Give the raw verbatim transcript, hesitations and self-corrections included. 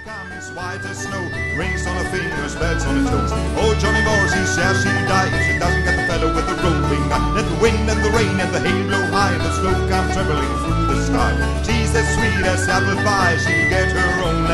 comes white as snow, rings on her fingers, bells on her toes. Oh, Johnny Morris, he says she'll die if she doesn't get the fellow with the rolling eye. Let the wind and the rain and the hail blow high, and the snow come trembling through the sky. She's as sweet as apple pie, she'll get her own